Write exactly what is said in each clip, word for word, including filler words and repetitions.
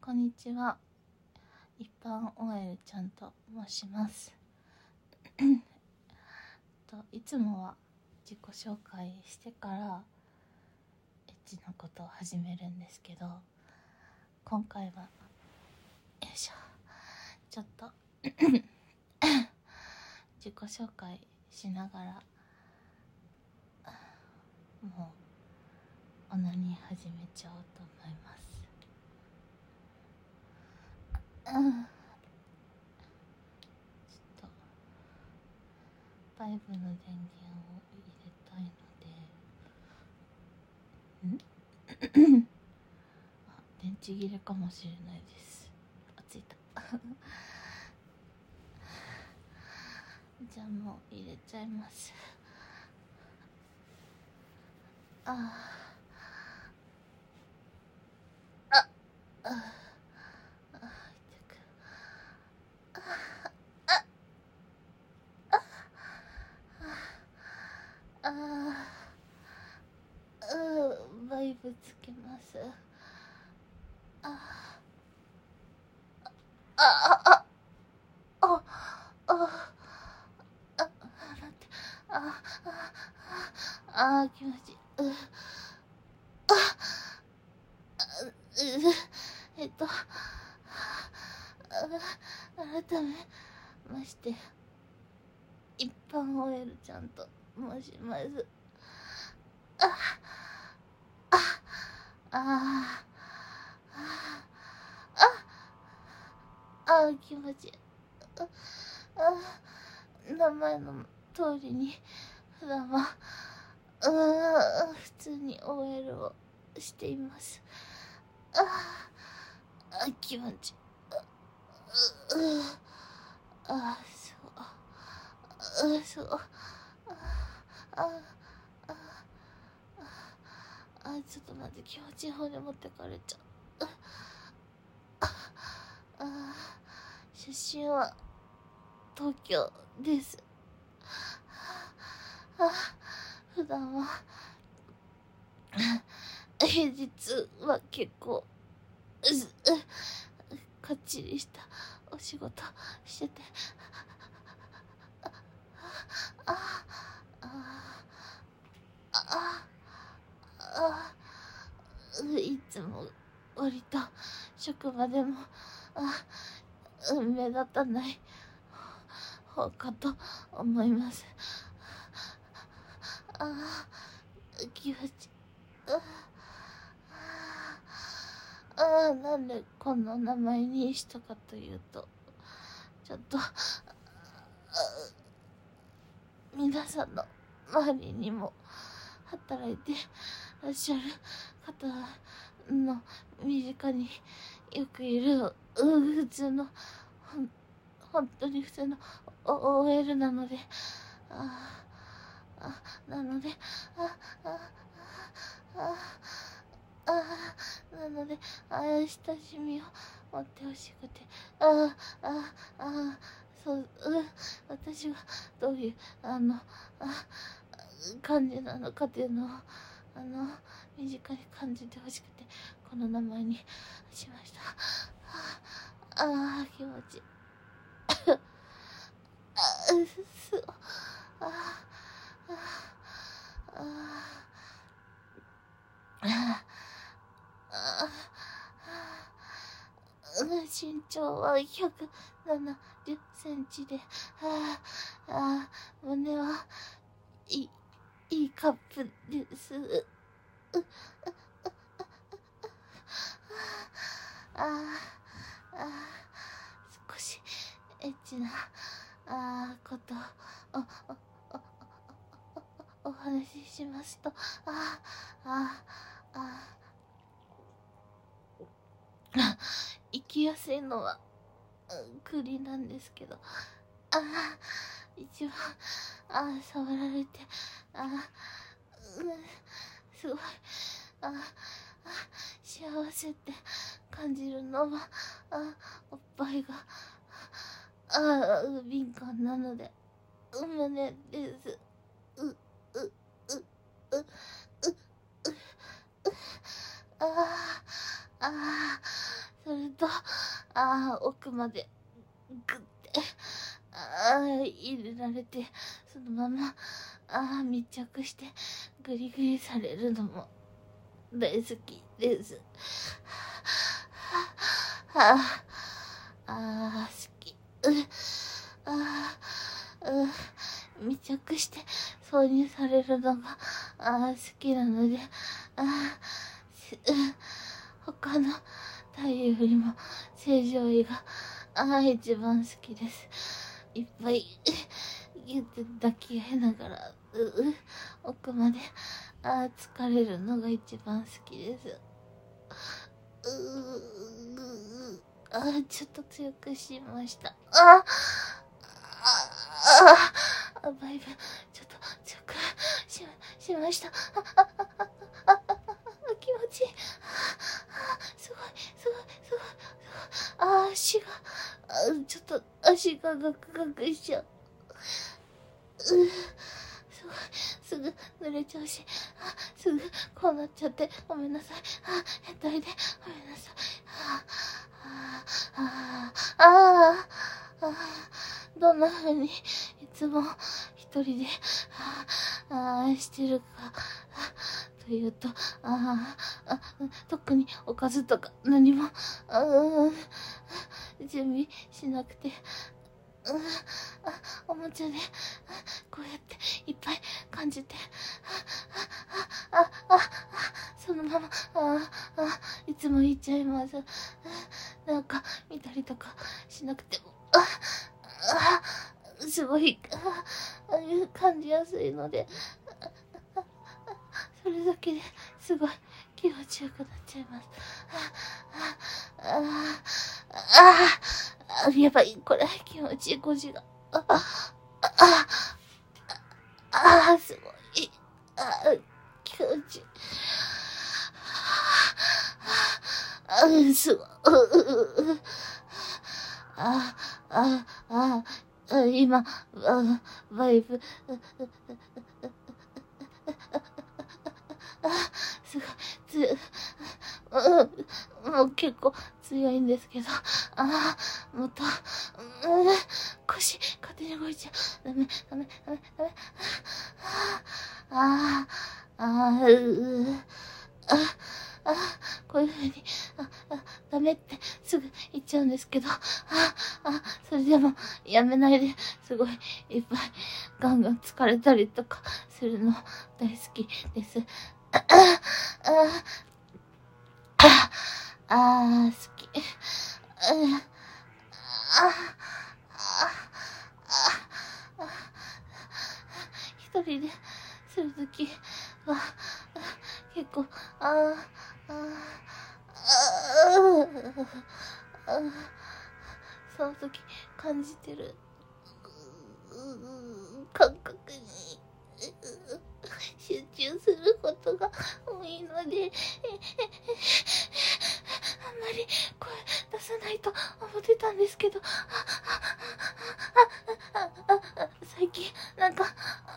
こんにちは。一般 オーエル ちゃんと申しますといつもは自己紹介してからエッチなことを始めるんですけど、今回はよいしょちょっと自己紹介しながらもうオナニー始めちゃおうと思います。うん、ちょっとバイブの電源を入れたいのでんあ、電池切れかもしれないです。あ、ついたじゃあもう入れちゃいます。ああああああ、うバイブつけます。ああああああああ待ってあああ気持ちいいうあうえっと改めまして一般 オーエル ちゃんと申します。あああああ気持ちいい。ああ名前の通りに普段はうん普通に オーエル をしています。ああ気持ちいい。ああそうあそうああああちょっと待って、気持ちいい方に持ってかれちゃう。ああ出身は東京です。あ普段は平日は結構かっちりしたお仕事しててあああああいつも割と職場でもあ目立たない方かと思います。ああ気持ちああなんでこんな名前にしたかというと、ちょっと皆さんの周りにも働いてらっしゃる方の身近によくいる普通のほん本当に普通の オーエル なので、ああなのでああああなのであ親しみを持ってほしくて、あああそう、私がどういうあのあ感じなのかっていうのをあの身近に感じてほしくてこの名前にしました。ああ気持ちいいあそうああああ身長はひゃくななじゅっセンチで、ああ胸はいいいいカップです。ああ少しエッチなあことをおお話ししますと、ああああ生きやすいのは栗なんですけど、ああ一番ああ触られてああ、うん、すごいああ幸せって感じるのはあおっぱいがあ敏感なので胸です。ううううううあああすると、あー、奥までグッて、あー、入れられて、そのまま、あー、密着してグリグリされるのも大好きです。はあ、あー、好き。うあー、う密着して挿入されるのが、あー、好きなので、あー、他の太陽よりも正常位が、あー、一番好きです。いっぱいギュッて抱き合いながら、うう奥まで、あー、疲れるのが一番好きです。うー、あー、ちょっと強くしました。あー、あー、あー、バイブ、ちょっと強くし、しました。あ、あ、あ、あ、あ、あ、あ、気持ちいい。あ、すごい、すごい、すごい、すごい。あー、足が、あ、ちょっと足がガクガクしちゃう。うー、すごい、すぐ濡れちゃうし、あ、すぐこうなっちゃってごめんなさい。あ、変態でごめんなさい。ああああああ、どんな風にいつも一人でああしてるかというと、ああ特におかずとか何も準備しなくて、うん、あ、おもちゃでこうやっていっぱい感じて、あ、あ、あ、あ、そのまま、あ、あ、いつも言っちゃいます。なんか見たりとかしなくても、あ、あ、すごい、あ、感じやすいので、それだけですごい気持ちよくなっちゃいます。あ、あ、あ、あ、やばい、これ気持ちいい腰が。あ、あ、あ、あ、すごい。あ、気持ちいい。あ、すごい。あ、あ、あ、あ、今、あ、バイブ、あ、すごい、つ、うん、もう結構強いんですけど、ああ、もっと、うん、腰、勝手に動いちゃう。ダメ、ダメ、ダメ、ダメ。ああ、ああ、うあ、あ、こういう風に、あ、あ、ダメってすぐ言っちゃうんですけど、あ、あ、それでもやめないで、すごいいっぱいガンガン疲れたりとかするの大好きです。あ、あ、あ、あ、好き。あ、あ、あ、一人でするときは、結構、あ、あ、あ、その時感じてる感覚に集中することが多いので、あんまり声出さないと思ってたんですけど、最近なんか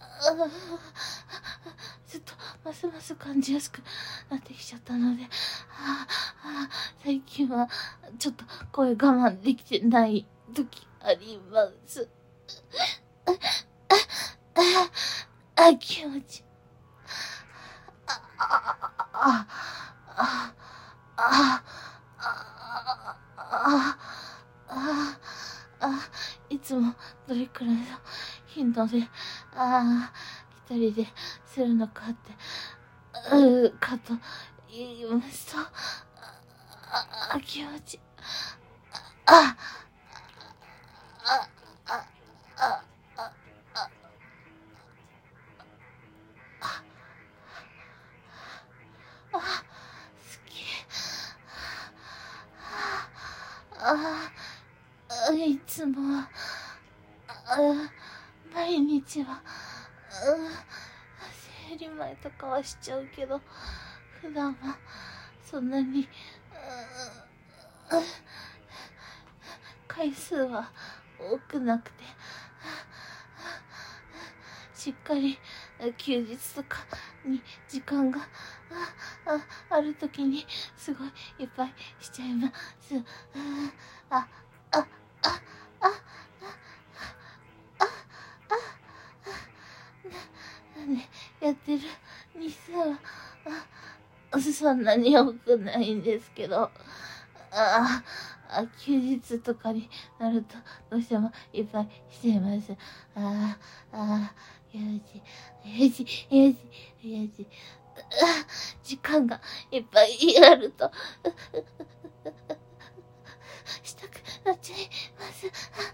ずっとますます感じやすくなってきちゃったので、最近はちょっと声我慢できてない時あります。あ、気持ちいい。あ、あ、あ、あ、あ、あ、あ、あ、いつもどれくらいの頻度で、あ、一人でするのかって、うーかと言いますと、あ、気持ちいい。あ、あ、あ、あ、あ、あ、あ、好き。ああ、いつもは、あ、毎日は、生理前とかはしちゃうけど、普段はそんなに、回数は多くなくて、しっかり休日とかに時間があ、ある時にすごいいっぱいしちゃいます。あ、あ、あ、あ、あ、あ、あ、あ、ね、やってる日数は、あ、そんなに多くないんですけど、ああ、休日とかになるとどうしてもいっぱいしています。ああ、ああ、よし、よし、よし、よし。時間がいっぱいあるとしたくなっちゃいます。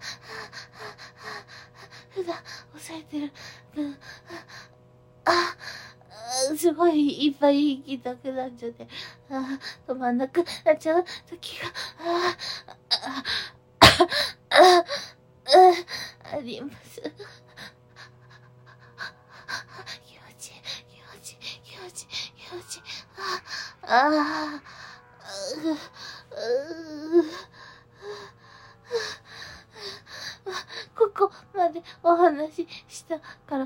普段抑えてる分、あ、すごいいっぱい行きたくなっちゃって、あ、止まんなくなっちゃう時が、あ、あ、あ、あ、あります。気持ちいい、気持ちいい、気持ちいい、気持ちいい。ああ、ここまでお話ししたから、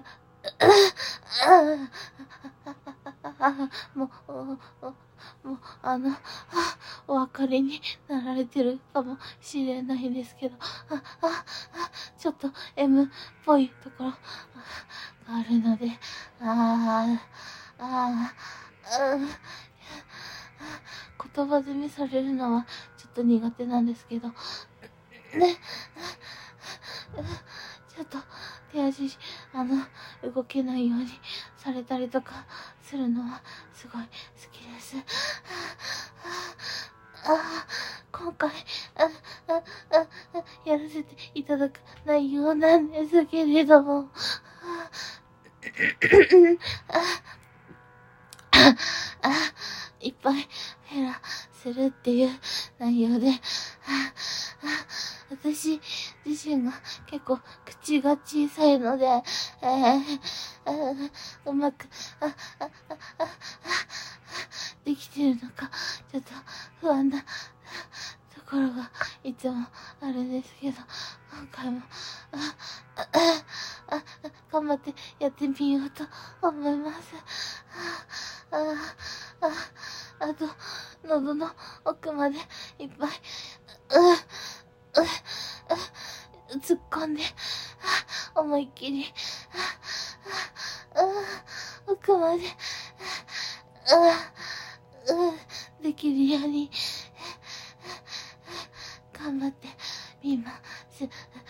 もう、もう、あの、お分かりになられてるかもしれないんですけど、あ、あ、ちょっと M っぽいところがあるので、ああ、ああ、言葉攻めされるのはちょっと苦手なんですけど、ね、ちょっと手足、あの、動けないようにされたりとかするのはすごい好きです。あ、今回あああ、やらせていただく内容なんですけれども、ああ、いっぱいヘラするっていう内容で、ああ、私自身が結構口が小さいので、えー、うまくああああできてるのかちょっと不安なところがいつもあるんですけど、今回もああああ頑張ってやってみようと思います。ああああと喉の奥までいっぱい、ううう突っ込んで、思いっきり、奥まで、できるように、頑張ってみます。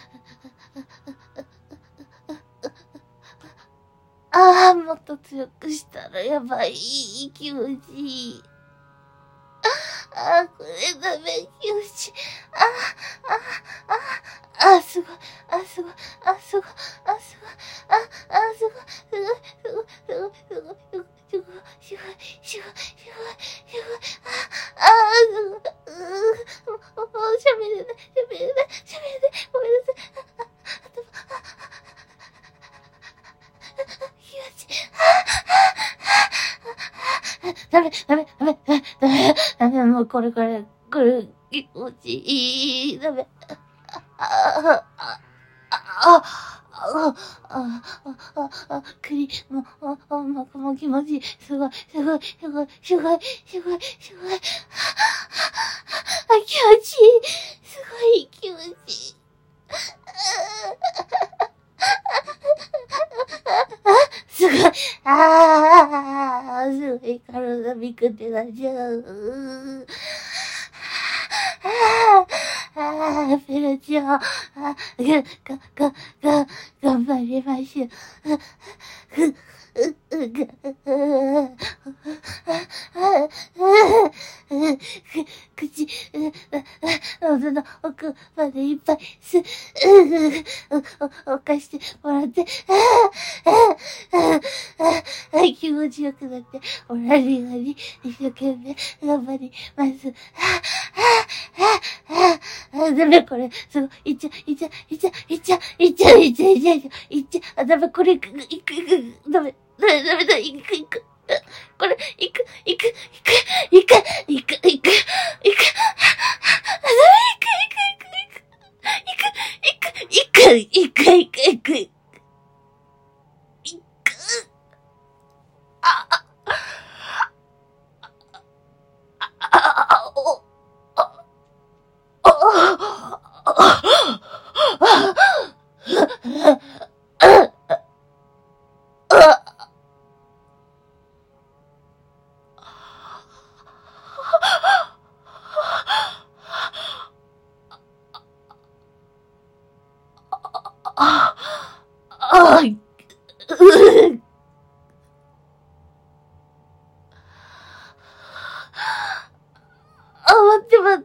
ああ、もっと強くしたらやばい、気持ちいい。ああ、これダメ、気持ちいい。ああ、ああ、ああ、すごい、あ、すごい、あ、すごい、あ、すごい、あ、あ、すごい、すごい、すごい、すごい、すごい、すごい、すごい、すごい、すごい、すごい、あ、あ、すごい、うー、もう、もう、喋れない、喋れない、喋れない、ごめんなさい。あ、あと、あ、気持ちいい。ダメ、ダメ、ダメ、ダメ、ダメ、ダメ、もうこれこれ、これ、気持ちいい、ダメ。あ、あ、あ、あ、あ、あ、あ、あ、栗、もう、あ、もう、もう気持ちいい。すごい、すごい、すごい、すごい、すごい、すごい。あ、気持ちいい。すごい気持ちいい。すごい。ああ、すごい体びくってなっちゃう。ああ、ペロちゃん。あ、が、が、が、が、頑張りましょう。口、喉の奥までいっぱいす、おかしてもらって、気持ちよくなって、おられるように一生懸命頑張ります。ダメこれ、すごい、いっちゃ、いっちゃ、いっちゃ、いっちゃ、いっちゃ、いっちゃ、いっちゃ、いっちゃ、いっちゃ、あ、ダメ、これ、いく、いく、いく、ダメ、ダメ、ダメ、ダメ、いく、いく、これ、いく、いく、いく、いく、いく、いく、いく、ダメ、いく、いく、いく、いく、いく、いく、いく、いく、いく、いく、いく、あ、あ、 あい、ううあ、待って待って、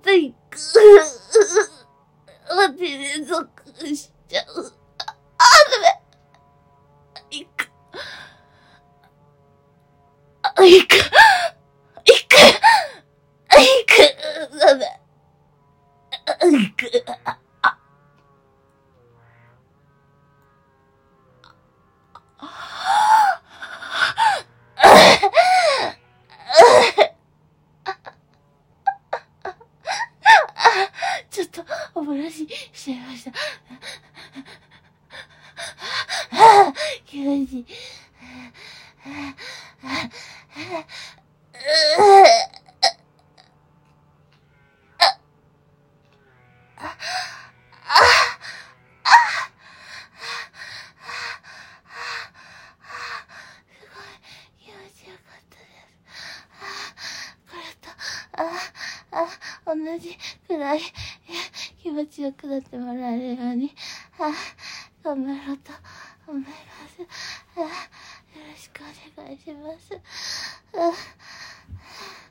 待って、連続しちゃう。あ、ダメ。いく。あ、いく。いく。いく。ダメ。いく。あ、あ。ちょっと、お漏らししちゃいました。気持ちいい。同じくらい気持ちよくなってもらえるように、あ、頑張ろうと思います。あ、よろしくお願いします。あ